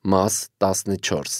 Մաս 14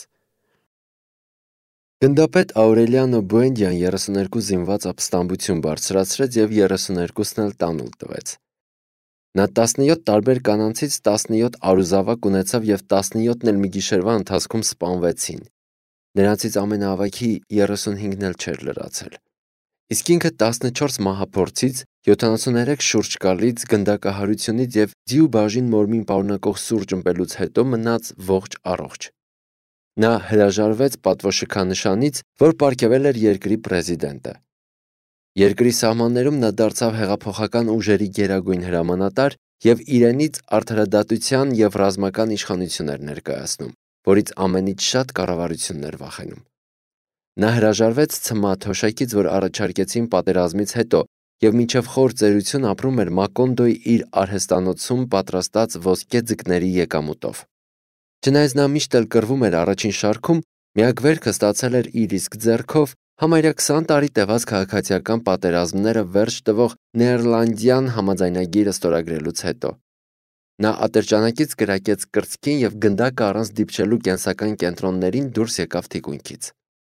Գնդապետ Աուրելիանո Բուենդիան 32 զինված ապստամբություն բարձրացրեց և 32-ն էլ տանուլ տվեց։ Նա 17 տարբեր կանանցից 17 արուզավակ ունեցավ և 17-ն էլ մի գիշերվա ընթացքում սպանվեցին։ Նրանցից ամենաավագի 35-ն էլ չէր լրացել։ Իսկ ինքը 14 մահափորձից, 73 շուրջկալից, գնդակահարությունից և ձի ու բաժին մորմին պարունակող սուրճ ըմպելուց հետո մնաց ողջ առողջ։ Նա հրաժարվեց պատվոշքանշանից, որ պարգևել էր երկրի պրեզիդենտը։ Երկրի սահմաններում նա դարձավ հեղափոխական ուժերի գերագույն հրամանատար և իրենից արդարադատության և ռազմական իշխանություն էր ներկայացնում, որից ամենից շատ կառավարությունն էր վախենում։ Նա հրաժարվեց ցմահ թոշակից, որ առաջարկեցին պատերազմից հետո, և մինչև խոր ծերություն ապրում էր Մակոնդոյի իր արհեստանոցում պատրաստած ոսկե ձկների եկամուտով։ Չնայած նա միշտ էլ կռվում էր առաջին շարքում, միակ վերքը ստացել էր իր իսկ ձեռքով համարյա 20 տարի տևած քաղաքացիական պատերազմները վերջ տվող Նեերլանդյան համաձայնագիրը ստորագրելուց հետո։ Նա ատրճանակից կրակեց կրծքին և գնդակը առանց դիպչելու կենսական կենտրոններին դուրս եկավ թիկունքից։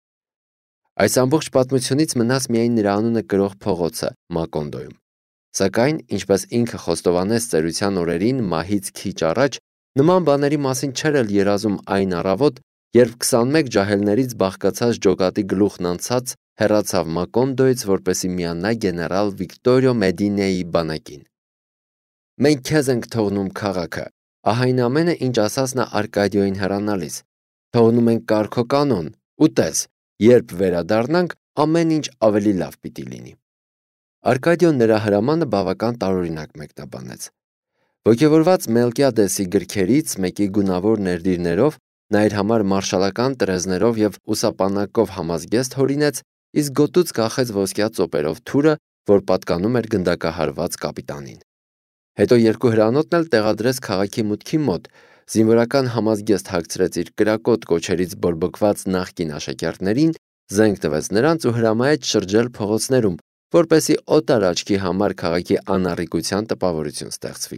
Այս ամբողջ պատմությունից մնաց միայն նրա անունը կրող փողոցը Մակոնդոյում։ Սակայն, ինչպես ինքը խոստովանեց ծերության օրերին մահից քիչ առաջ, նման բաների մասին չէր էլ երազում այն առավոտ, երբ 21 ջահելներից բաղկացած ջոկատի գլուխն անցած հեռացավ Մակոնդոյից, որպեսզի միանա գեներալ Վիկտորիո Մեդինեի բանակին։ «Մենք քեզ ենք թողնում քաղաքը», ահա այն ամենը, ինչ ասաց նա Արկադիոյին հեռանալիս։ «Թողնում ենք կարգոկանոն, ու տես, երբ վերադառնանք, ամեն ինչ ավելի լավ պիտի լինի»։ Արկադիոն նրա հրամանը բավական տարօրինակ մեկնաբանեց։ Ոգևորված Մելկիադեսի գրքերից մեկի գունավոր ներդիրներով նա իր համար մարշալական տրեզներով և ուսապանակով համազգեստ հորինեց, իսկ գոտուց կախեց ոսկյա ծոպերով թուրը, որ պատկանում էր գնդակահարված կապիտանին։ Հետո երկու հրանոթն էլ տեղադրեց քաղաքի մուտքի մոտ, զինվորական համազգեստ հագցրեց իր կրակոտ կոչերից բորբոքված նախկին աշակերտներին, զենք տվեց նրանց ու հրամայեց շրջել փողոցներում, որպեսզի օտար աչքի համար քաղաքի անառիկության տպավորություն ստեղծվի։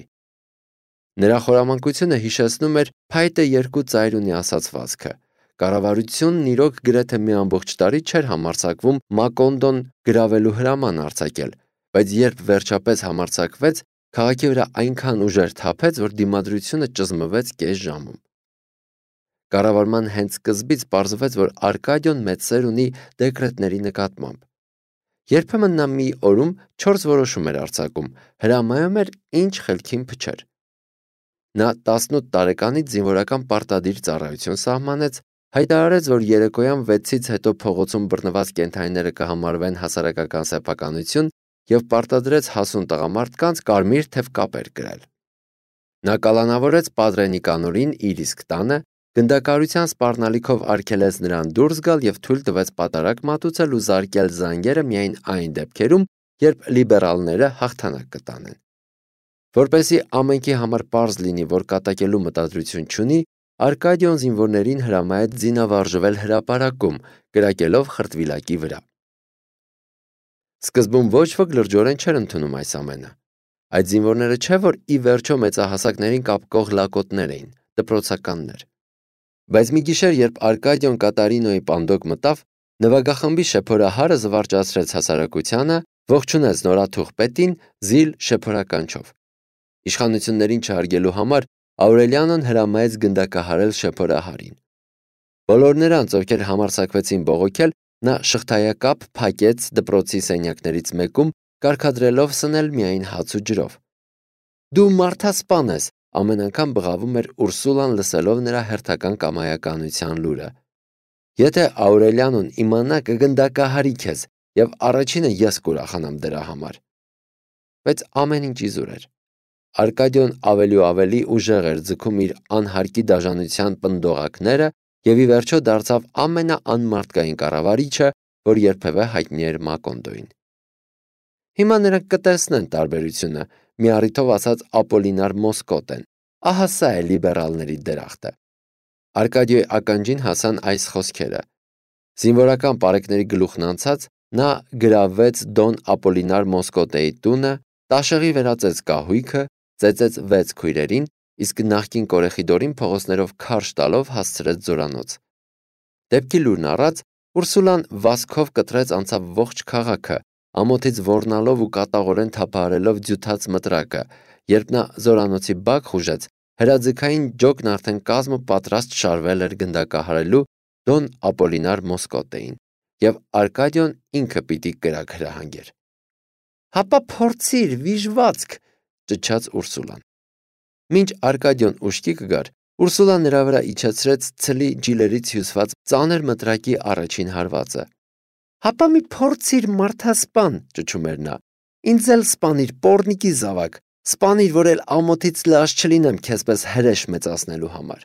Նրա խորամանկությունը հիշեցնում էր «Փայտը երկու ծայր ունի» ասացվածքը։ Կառավարությունն իրոք գրեթե մի ամբողջ տարի չէր համարձակվում Մակոնդոն գրավելու հրաման արձակել, բայց երբ վերջապես համարձակվեց, քաղաքի վրա այնքան ուժեր թափեց, որ դիմադրությունը ճզմվեց կես ժամում։ Կառավարման հենց սկզբից պարզվեց, որ Արկադիոն մեծ սեր ունի դեկրետների նկատմամբ։ Երբեմն նա մի օրում 4 որոշում էր արձակում, հրամայում էր ինչ խելքին փչեր։ Նա 18 տարեկանից զինվորական պարտադիր ծառայություն սահմանեց, հայտարարեց, որ երեկոյան 6-ից հետո փողոցում բռնված կենդանիները կհամարվեն հասարակական սեփականություն և պարտադրեց հասուն տղամարդկանց կարմիր թև կապեր կրել։ Նա կալանավորեց Պատրե Նիկանորին իր իսկ տանը, գնդակահարության սպառնալիքով արգելեց նրան դուրս գալ և թույլ տվեց պատարագ մատուցել ու զարկել զանգերը միայն այն դեպքերում, երբ լիբերալները հաղթանակ կտանեն։ Որպեսզի ամենքի համար պարզ լինի, որ կատակելու մտադրություն չունի, Արկադիոն զինվորներին հրամայեց զինավարժվել հրապարակում, կրակելով խրտվիլակի վրա։ Սկզբում ոչ ոք լրջորեն չէր ընդունում այս ամենը։ Այդ զինվորները չէ, որ ի վերջո մեծահասակներին կապկող լակոտներ էին, դպրոցականներ։ Բայց մի գիշեր, երբ Արկադիոն Կատարինոյի պանդոկ մտավ, նվագախմբի շեփորահարը զվարճացրեց հասարակությանը, ողջունեց նորաթուխ պետին զիլ շեփորականչով։ Իշխանություններին չհարգելու համար Աուրելիանոն հրամայեց գնդակահարել շեփորահարին։ Բոլոր նրանց, ովքեր համարձակվեցին բողոքել, նա շղթայակապ փակեց դպրոցի սենյակներից մեկում, կարգադրելով սնել միայն հաց ու ջրով։ «Դու մարդասպան ես», ամեն անգամ բղավում էր Ուրսուլան, լսելով նրա հերթական կամայականության լուրը։ «Եթե Աուրելիանոն իմանա, կգնդակահարի քեզ, և առաջինը ես կուրախանամ դրա համար»։ Բայց ամեն ինչ իզուր էր։ Արկադիոն ավելի ու ավելի ուժեղ էր ձգում իր անհարկի դաժանության պնդողակները և ի վերջո դարձավ ամենաանմարդկային կառավարիչը, որ երբևէ հայտնի էր Մակոնդոյին։ Հիմա նրանք կտեսնեն տարբերությունը, մի առիթով ասաց Ապոլինար Մոսկոտեն։ Ահա սա է լիբերալների դրախտը։ Արկադիոյի ականջին հասան այս խոսքերը։ Զինվորական պարեկների գլուխն անցած, նա գրավեց Դոն Ապոլինար Մոսկոտեի տունը, տաշեղի վերածեց կահույքը, ծեծեց 6 քույրերին իսկ նախկին Կորեխիդորին փողոցներով քարշ տալով հասցրեց զորանոց։ Դեպքի լուրն առած, Ուրսուլան վազքով կտրեց անցավ ողջ քաղաքը, ամոթից ոռնալով ու կատաղորեն թափահարելով ձյութած մտրակը, երբ նա զորանոցի բակ խուժեց, հրաձգային ջոկն արդեն կազմը պատրաստ շարվել էր գնդակահարելու Դոն Ապոլինար Մոսկոտեին, և Արկադիոն ինքը պիտի կրակ հրահանգեր։ «Հապա փորձիր, վիժվածք», ճչաց Ուրսուլան։ Մինչ Արկադիոն ուշքի կգար, Ուրսուլան նրա վրա իջեցրեց ցլի ջիլերից հյուսված ծանր մտրակի առաջին հարվածը։ «Հապա մի փորձիր, մարդասպան», ճչում էր նա։ «Ինձ էլ սպանիր, պոռնիկի զավակ, սպանիր, որ էլ ամոթից լաց չլինեմ քեզպես հրեշ մեծացնելու համար»։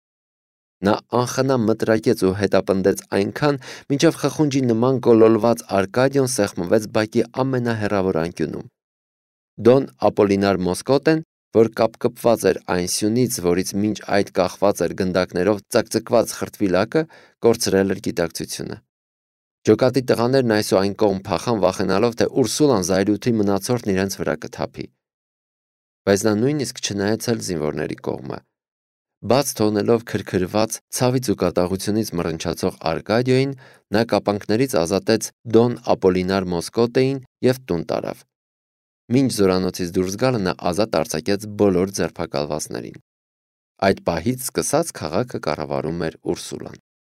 Նա անխնա մտրակեց ու հետապնդեց այնքան, մինչև խխունջի նման գոլորված Արկադիոն սեղմվեց բակի ամենահեռավոր անկյունում։ Դոն Ապոլինար Մոսկոտեն, որ կապկպված էր այն սյունից, որից մինչ այդ կախված էր գնդակներով ծակծկված խրտվիլակը, կորցրել էր գիտակցությունը։ Ջոկատի տղաներն այս ու այն կողմ փախան վախենալով, թե Ուրսուլան զայրույթի մնացորդն իրենց վրա կթափի։ Բայց նա նույնիսկ չնայեց էլ զինվորների կողմը։ Բաց թողնելով քրքրված, ցավից ու կատաղությունից մռնչացող Արկադիոյին, նա կապանքներից ազատեց Դոն Ապոլինար Մոսկոտեին և տուն տարավ։ Մինչ զորանոցից դուրս գալը նա ազատ արձակեց բոլոր ձերբակալվածներին։ Այդ պահից սկսած քաղաքը կառավարում էր Ուրսուլան։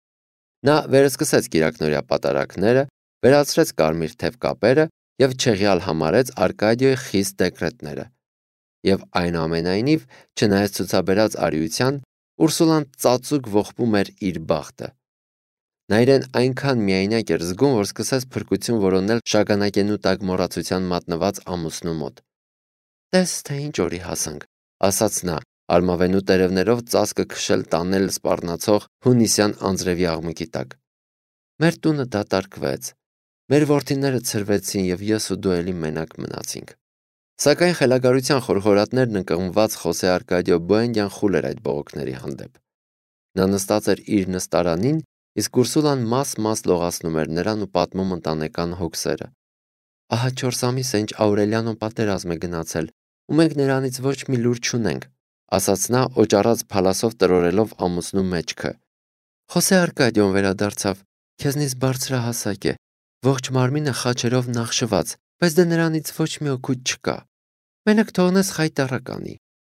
Նա վերսկսեց կիրակնօրյա պատարագները, վերացրեց կարմիր թև կապերը և չեղյալ համարեց Արկադիոյի խիստ դեկրետները։ Եվ այնուամենայնիվ, չնայած ցուցաբերած արիության, Ուրսուլան ծածուկ ողբում էր իր բախտը։ Նա իրեն այնքան միայնակ էր զգում, որ սկսեց փրկություն որոնել շագանակենու տակ մոռացության մատնված ամուսնու մոտ։ «Տես, թե ինչ օրի հասանք», ասաց նա, արմավենու տերևներով ծածկը քշել տանել սպառնացող հունիսյան անձրևի աղմուկի տակ։ «Մեր տունը դատարկվեց, մեր որդիները ցրվեցին և ես ու դու էլի մենակ մնացինք»։ Սակայն խելագարության խորխորատներն ընկղմված Խոսե Արկադիո Բուենդյան խուլ էր այդ բողոքների հանդեպ։ Նա նստած էր իր նստարանին, իսկ Ուրսուլան մաս-մաս լողացնում էր նրան ու պատմում ընտանեկան հոգսերը։ «Ահա 4 ամիս է, ինչ Աուրելիանոն պատերազմ է գնացել, ու մենք նրանից ոչ մի լուր չունենք», ասաց նա, օճառած փալասով տրորելով ամուսնու մեջքը։ «Խոսե Արկադիոն վերադարձավ, քեզնից բարձրահասակ է, ողջ մարմինը խաչերով նախշված, բայց դե նրանից ոչ մի օգուտ չկա։ Մենակ թողնես խայտառակ անի»։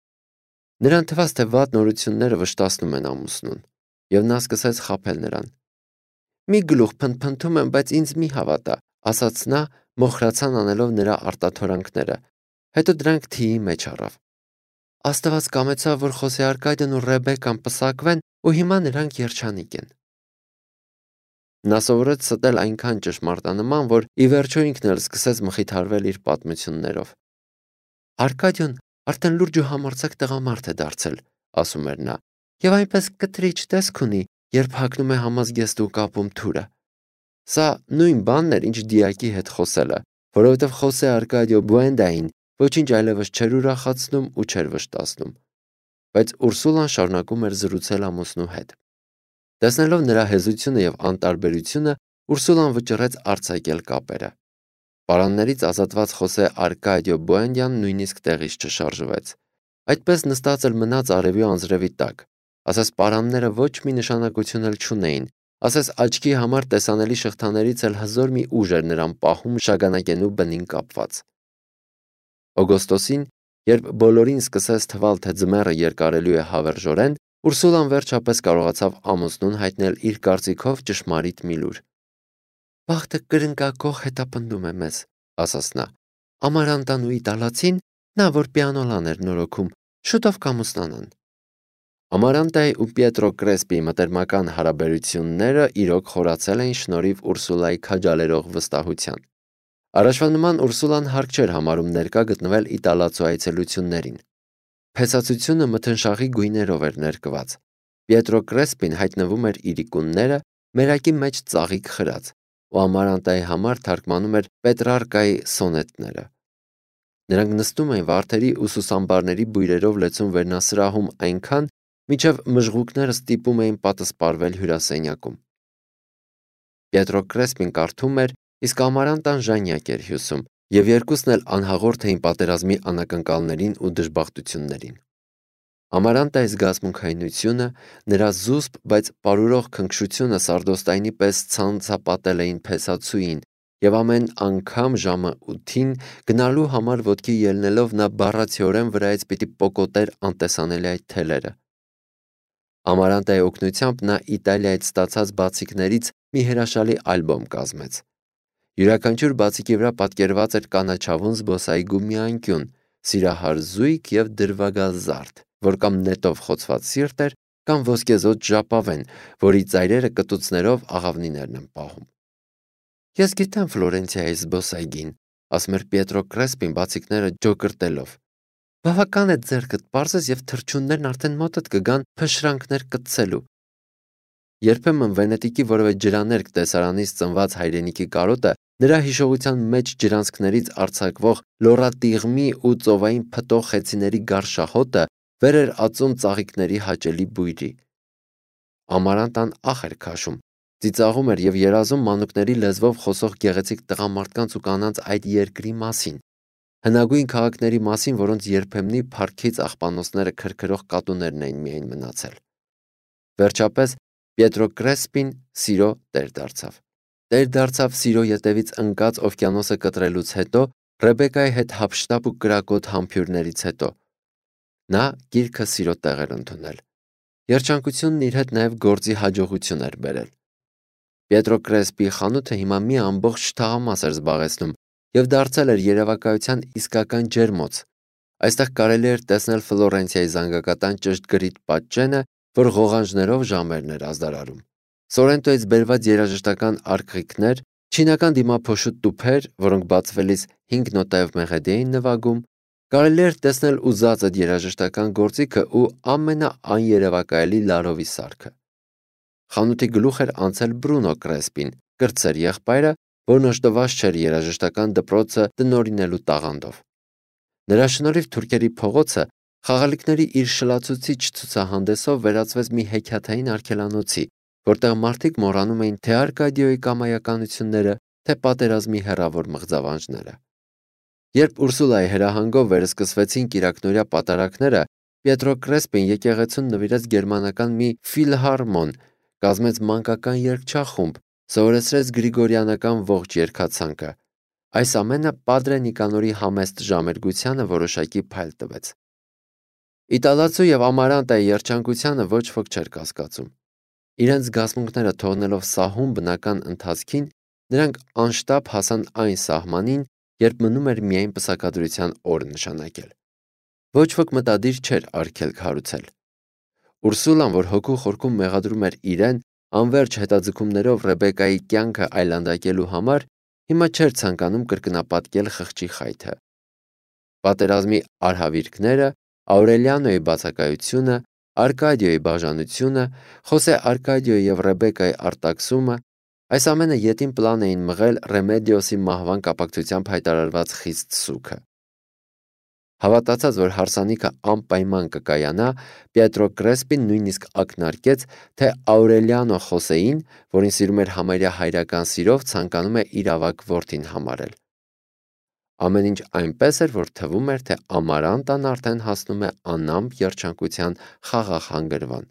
Նրան թվաց, թե վատ նորությունները վշտացնում են ամուսնուն, և նա սկսեց խաբել նրան։ «Մի գլուխ փնթփնթում եմ, բայց ինձ մի հավատա», ասաց նա, մոխրացան անելով նրա արտաթորանքները, հետո դրանք թիի մեջ առավ։ «Աստված կամեցավ, որ Խոսե Արկադիոն ու Ռեբեկկան պսակվեն, ու հիմա նրանք երջանիկ են»։ Նա սովորեց ստել այնքան ճշմարտանման, որ ի վերջո ինքն էլ սկսեց մխիթարվել իր պատմություններով։ «Արկադիոն արդեն լուրջ ու համարձակ տղամարդ է դարձել», ասում էր նա, «և այնպես կտրիչ տեսք ունի, երբ հագնում է համազգեստը ու կապում թուրը։ Սա նույն բանն էր, ինչ դիակի հետ խոսելը, որովհետև Խոսե Արկադիո Բուենդային ոչինչ այլևս չէր ուրախացնում ու չէր վշտացնում։ Բայց Ուրսուլան շարունակում էր զրուցել ամուսնու հետ։ Տեսնելով նրա հեզությունը և անտարբերությունը, Ուրսուլան վճռեց արձակել կապերը։ Պարաններից ազատված Խոսե Արկադիո Բուենդյան նույնիսկ տեղից չշարժվեց։ Այդպես նստած էլ մնաց արևի ու անձրևի տակ, ասես պարանները ոչ մի նշանակություն էլ չունեին, ասես աչքի համար տեսանելի շղթաներից էլ հզոր մի ուժ էր նրան պահում շագանակենու բնին կապված։ Օգոստոսին, երբ բոլորին սկսեց թվալ, թե ձմեռը երկարելու է հավերժորեն, Ուրսուլան վերջապես կարողացավ ամուսնուն հայտնել իր կարծիքով ճշմարիտ մի լուր։ «Բախտը կրնկակոխ հետապնդում է մեզ», ասաց նա։ «Ամարանտան ու իտալացին, նա որ պիանոլան էր նորոգում, շուտով կամուսնանան»։ Ամարանտայի ու Պիետրո Կրեսպիի մտերմական հարաբերությունները իրոք խորացել էին շնորհիվ Ուրսուլայի քաջալերող վստահության։ Առաջվա նման Ուրսուլան հարկ չէր համարում ներկա գտնվել իտալացու այցելություններին։ Փեսացությունը մթնշաղի գույներով էր ներկված։ Պիետրո Կրեսպին հայտնվում էր իրիկունները, մերակի մեջ ծաղիկ խրած, ու Ամարանտայի համար թարգմանում էր Պետրարկայի սոնետները։ Նրանք նստում էին վարդերի ու սուսամբարների բույրերով լեցուն վերնասրահում այնքան, մինչև մժղուկները ստիպում էին պատսպարվել հյուրասենյակում։ Պիետրո Կրեսպին կարդում էր, իսկ Ամարանտան ժանյակ էր հյուսում, և երկուսն էլ անհաղորդ էին պատերազմի անակնկալներին ու դժբախտություններին։ Ամարանտայի զգացմունքայնությունը, նրա զուսպ, բայց պարուրող քնքշությունը Սարդոստայնի պես ցանցապատել էին փեսացուին, եւ ամեն անգամ ժամը 8-ին գնալու համար ոտքի ելնելով նա բառացիորեն վրայից պիտի պոկոտեր անտեսանելի այդ թելերը։ Ամարանտայի օգնությամբ նա Իտալիայից ստացած բացիկներից մի հրաշալի ալբոմ կազմեց։ Յուրաքանչյուր բացիկի վրա պատկերված էր կանաչավուն զբոսայգու մի անկյուն, սիրահար զույգ եւ դրվագազարդ, որ կամ նետով խոցված սիրտ էր, կամ ոսկեզօծ ժապավեն, որի ծայրերը կտուցներով աղավնիներն են պահում։ Ես գիտեմ Ֆլորենցիայի զբոսայգին, ասում էր Պիետրո Կրեսպին բացիկները ջոկրտելով։ Բավական է ձեռքդ պարզես եւ թռչուններն արդեն մոտդ կգան փշրանքներ կտցելու։ Երբեմն Վենետիկի որևէ ջրաներկ տեսարանից ծնված հայրենիքի կարոտը նրա հիշողության մեջ ջրանցքներից արձակվող լորատիղմի ու ծովային փտող խեցիների գարշահոտը վեր էր ածում ծաղիկների հաճելի բույրի։ Ամարանտան ախ էր քաշում, ծիծաղում էր եւ երազում մանուկների լեզվով խոսող գեղեցիկ տղամարդկանց ու կանանց այդ երկրի մասին, հնագույն քաղաքների մասին, որոնց երբեմնի փառքից աղբանոցները քրքրող կատուներն էին միայն մնացել։ Վերջապես Պիետրո Կրեսպին սիրո տեր դարձավ։ Տեր դարձավ սիրո ետևից ընկած օվկիանոսը կտրելուց հետո, Ռեբեկայի հետ հափշտապ ու կրակոտ համբույրներից հետո։ Նա գիրքը սիրո տեղ էր ընդունել։ Երջանկությունն իր հետ նաև գործի հաջողություն էր բերել։ Պիետրո Կրեսպի խանութը հիմա մի ամբողջ թաղամաս էր զբաղեցնում եւ դարձել էր երևակայության իսկական ջերմոց։ Այստեղ կարելի էր տեսնել Ֆլորենցիայի զանգակատան ճշգրիտ պատճենը, որ ղողանջներով ժամերն էր ազդարարում։ Սորենտոյից բերված երաժշտական արկղիկներ, չինական դիմափոշու տուփեր, որոնք բացվելիս 5 նոտայով մեղեդի էին նվագում, կարելի էր տեսնել ուզածդ երաժշտական գործիքը ու ամենաաներևակայելի լարովի սարքը։ Խանութի գլուխ էր անցել Բրունո Կրեսպին, կրտսեր եղբայրը, որն օժտված չէր երաժշտական դպրոցը տնօրինելու տաղանդով։ Նրա շնորհիվ թուրքերի փողոցը խաղալիքների իր շլացուցիչ ցուցահանդեսով վերածվեց մի հեքիաթային արգելանոցի, որտեղ մարդիկ մոռանում էին թե Արկադիոյի կամայականությունները, թե պատերազմի հեռավոր մղձավանջները։ Երբ Ուրսուլայի հրահանգով վերսկսվեցին կիրակնօրյա պատարակները, Պիետրո Կրեսպին եկեղեցուն նվիրեց գերմանական մի ֆիլհարմոն, կազմեց մանկական երգչախումբ, սովորեցրեց գրիգորյանական ողջ երգացանկը։ Այս ամենը Падրե Նիկանորի համեստ ժամերգությանը որոշակի փայլ տվեց։ Իտալացու եւ Ամարանտայի երջանկությանը ոչ ոք չէր կասկածում։ Իրենց զգացմունքները թողնելով սահուն բնական ընթացքին, նրանք անշտապ հասան այն սահմանին, երբ մնում էր միայն պսակադրության օր նշանակել։ Ոչ ոք մտադիր չէր արգելք հարուցել։ Ուրսուլան, որ հոգու խորքում մեղադրում էր իրեն, անվերջ հետաձգումներով Ռեբեկայի կյանքը այլանդակելու համար, հիմա չէր ցանկանում կրկնապատկել խղճի խայթը։ Պատերազմի արհավիրքները, Աուրելիանոյի բացակայությունը, Արկադիոյի բաժանությունը, Խոսե Արկադիոյի եւ Ռեբեկայի արտաքսումը, այս ամենը ետին պլան էին մղել Ռեմեդիոսի մահվան կապակցությամբ հայտարարված խիստ սուգը։ Հավատացած, որ հարսանիքը անպայման կկայանա, Պիետրո Կրեսպին նույնիսկ ակնարկեց, թե Աուրելիանո Խոսեին, որին սիրում էր համարյա հայրական սիրով, ցանկանում է իր ավագ որդին համարել։ Ամեն ինչ այնպես էր, որ թվում էր, թե Ամարանտան արդեն հասնում է անամպ երջանկության խաղաղ հանգրվան։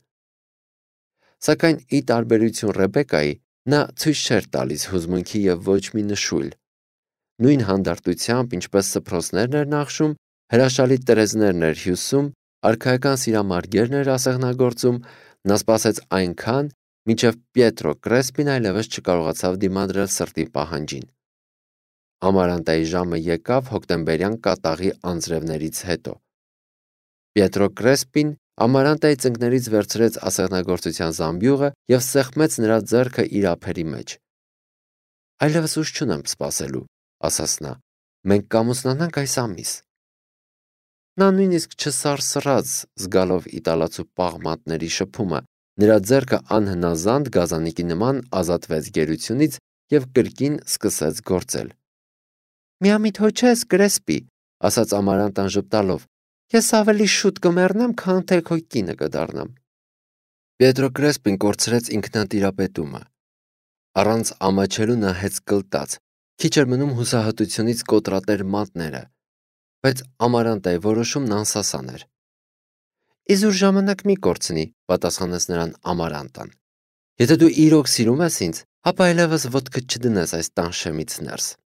Սակայն ի տարբերություն Ռեբեկայի, նա ցույց չէր տալիս հուզմունքի եւ ոչ մի նշույլ։ Նույն հանդարտությամբ, ինչպես սփռոցներն էր նախշում, հրաշալի տրեզներն էր հյուսում, արքայական սիրամարգերն էր ասեղնագործում, նա սպասեց այնքան, մինչև Պիետրո Կրեսպին այլևս չկարողացավ դիմադրել սրտի պահանջին։ Ամարանտայի ժամը եկավ հոկտեմբերյան կատաղի անձրևներից հետո։ Պիետրո Կրեսպին Ամարանտայի ծնկներից վերցրեց ասեղնագործության զամբյուղը եւ սեղմեց նրա ձեռքը իր ափերի մեջ։ Այլևս ուժ չունեմ սպասելու, ասաց նա։ Մենք կամուսնանանք այս ամիս։ Նա նույնիսկ չսարսռաց, զգալով իտալացու պաղմատների շփումը, նրա ձեռքը անհնազանդ գազանիկի նման ազատվեց գերությունից եւ կրկին սկսեց գործել։ Միամիտ հո չես, Կրեսպի, ասաց Ամարանտան ժպտալով։ Ես ավելի շուտ կմեռնեմ, քան թե քո կինը կդառնամ։ Պիետրո Կրեսպին կորցրեց ինքնատիրապետումը։ Առանց ամաչելու նա հեծ կլտաց, քիչ էր մնում հուսահատությունից կոտրատեր մատները, բայց Ամարանտայի որոշումն անսասան էր։ Իզուր ժամանակ մի կորցնի, պատասխանեց նրան Ամարանտան։ Եթե դու իրոք սիրում ես ինձ, ապա այլևս ոտքդ չդնես այս տան շեմից ներս։